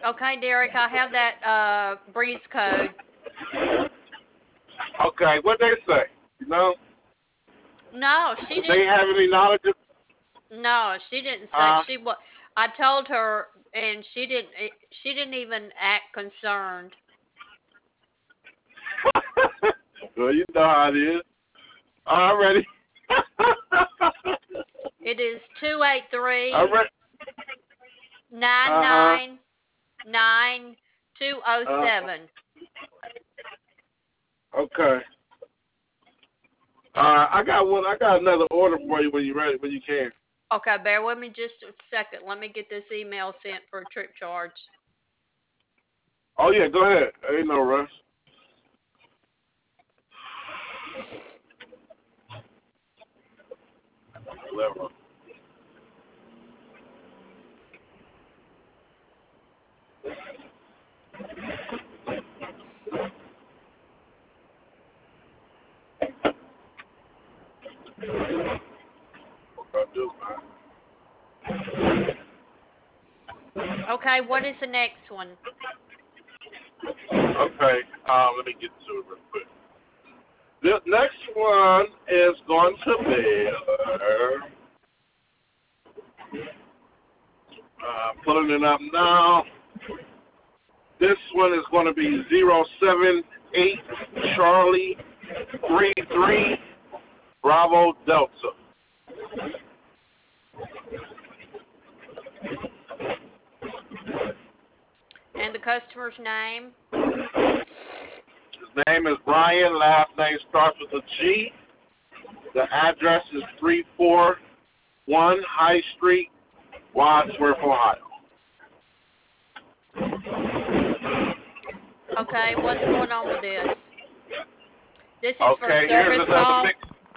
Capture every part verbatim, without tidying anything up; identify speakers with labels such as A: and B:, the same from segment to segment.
A: Okay, Derek, I have that uh, breeze code.
B: Okay, what they say? You know,
A: No, she
B: if they
A: didn't.
B: have any knowledge of,
A: No, she didn't say
B: uh,
A: she was. I told her, and she didn't. eh, She didn't even act concerned.
B: well, you know how it is. Already.
A: It is two eight three
B: Already.
A: nine
B: Uh huh.
A: nine nine two zero
B: Uh.
A: seven.
B: Okay. Uh, I got one. I got another order for you when you ready. When you can.
A: Okay, bear with me just a second. Let me get this email sent for a trip charge.
B: Oh yeah, go ahead. Ain't no rush. Whatever. What I do,
A: Okay, what is the next one?
B: man. Okay. Um, let me get to it real quick. The next one is going to be. Uh, pulling it up now. This one is going to be zero seven eight Charlie three three Bravo Delta.
A: And the customer's name?
B: His name is Brian. Last name starts with a G. The address is three four one High Street, Wadsworth, Ohio.
A: Okay, what's going on with this? This is for
B: Okay, here's
A: service
B: another
A: call?
B: mix.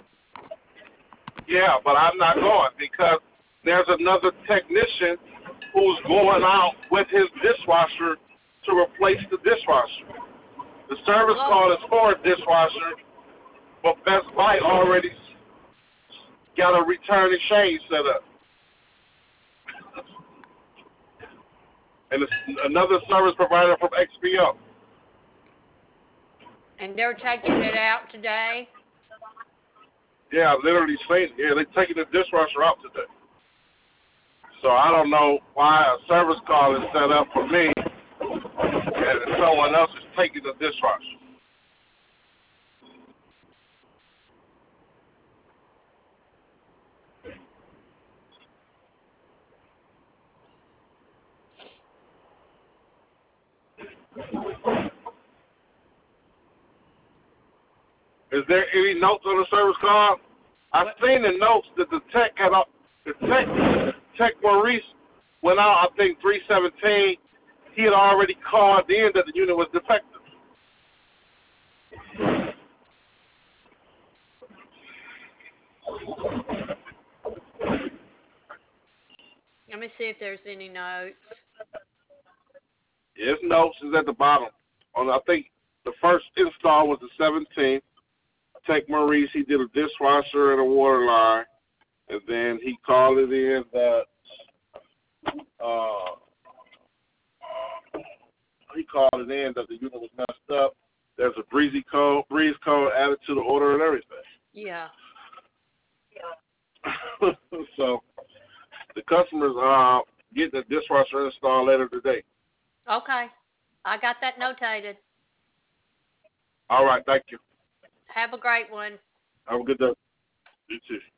B: Yeah, but I'm not going because there's another technician who's going out with his dishwasher to replace the dishwasher. The service
A: Well,
B: call is for a dishwasher, but Best Buy already got a return exchange set up. And it's another service provider from X P O.
A: and they're taking it out today?
B: Yeah, I literally saying, yeah, they're taking the dishwasher out today. So I don't know why a service call is set up for me and someone else is taking the dishwasher. Is there any notes on the service call? I've
A: What?
B: seen the notes that the tech had up. The tech, Tech Maurice went out. I think three seventeen. He had already called in that the unit was defective.
A: Let me see if there's any notes.
B: His notes is at the bottom. On I think the first install was the seventeenth. Tech Maurice, he did a dishwasher and a water line, and then he called it in that uh, he called it in that the unit was messed up. There's a breezy code, breeze code added to the order and everything.
A: Yeah.
B: So the customers are uh, getting the dishwasher installed later today.
A: Okay. I got that notated.
B: All right, thank you.
A: Have a great one.
B: Have a good day. You too.